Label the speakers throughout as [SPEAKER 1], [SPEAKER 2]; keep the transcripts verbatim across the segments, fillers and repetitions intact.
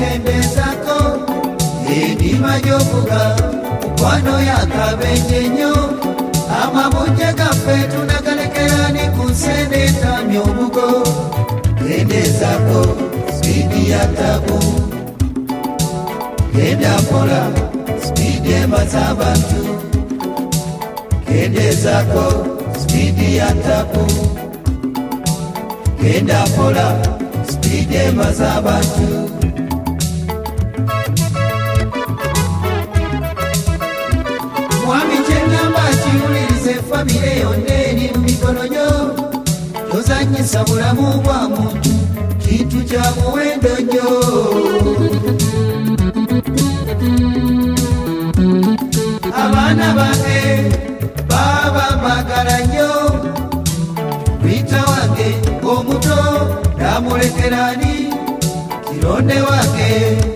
[SPEAKER 1] kendezako endima gyovuga mukwano yakabenje nnyo amabujje gaffe tunagalekerani ku nsende etamya obugo kendezako spidi ya tabu genda mpola spidi emaza abantu kendezako spidi ya tabu genda mpola spidi emaza abantu mwami kyeŋŋamba kiwulirize famire yonna eri mu mikono gyo tozannyisa bulamu bwa muntu kintu kya muwendo nnyo abaana bange baba mbagala nnyo Rita wange omuto namulekerani kironde wange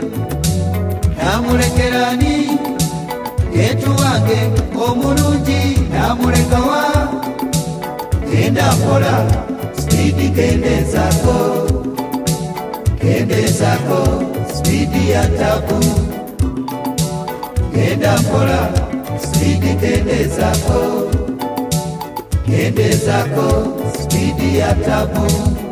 [SPEAKER 1] namulekerani Yetu wange omulungi namulekawa genda mpola spidi kendezako kendezako spidi ya tabu genda mpola spidi kendezako kendezako spidi ya tabu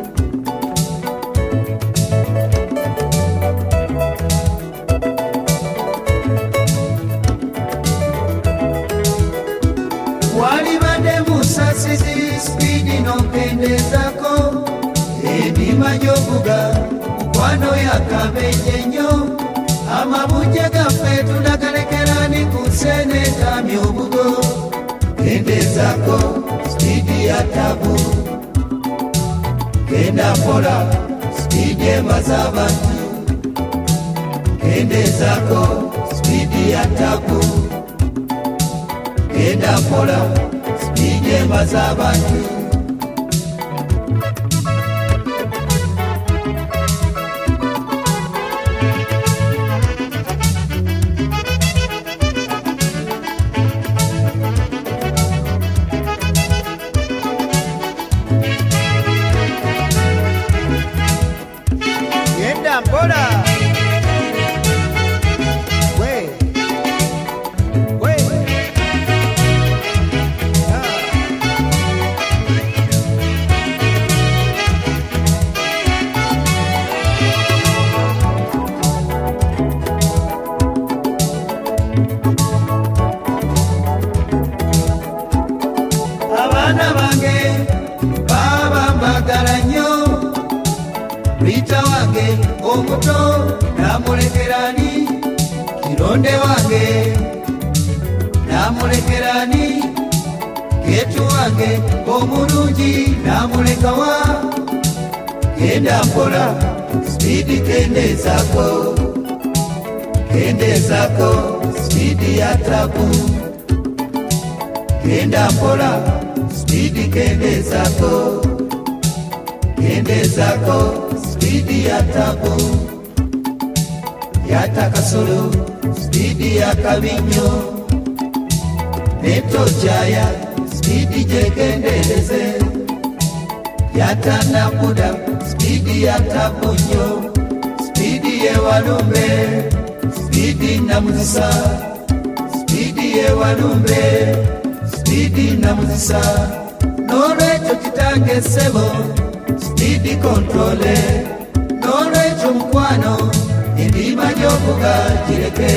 [SPEAKER 1] spidi nokendezako endima gyovuga mukwano yakabenje nnyo amabujje gaffe tunagalekerani ku nsene etamya obugo kendezako spidi ya tabu genda mpola spidi emaza abantu kendezako spidi ya tabu genda mpola spidi emaza abantu genda mpola abaana bange baba mbagala nnyo Rita wange omuto namulekerani kironde wange namulekerani Yetu wange omulungi namulekawa genda mpola spidi kendezako kendezako spidi ya tabu genda mpola spidi kendezako kendezako spidi ya tabu yatakasolo spidi ya kabinyo netojaya spidi jekendeleze yatanamuda spidi ya tabu nnyo spidi ye walumbe spidi namuzisa spidi ye walumbe spidi namuzisa n'olwekyo kitange ssebo spidi kontrole n'olwekyo mukwano endima gy'ovuga gireke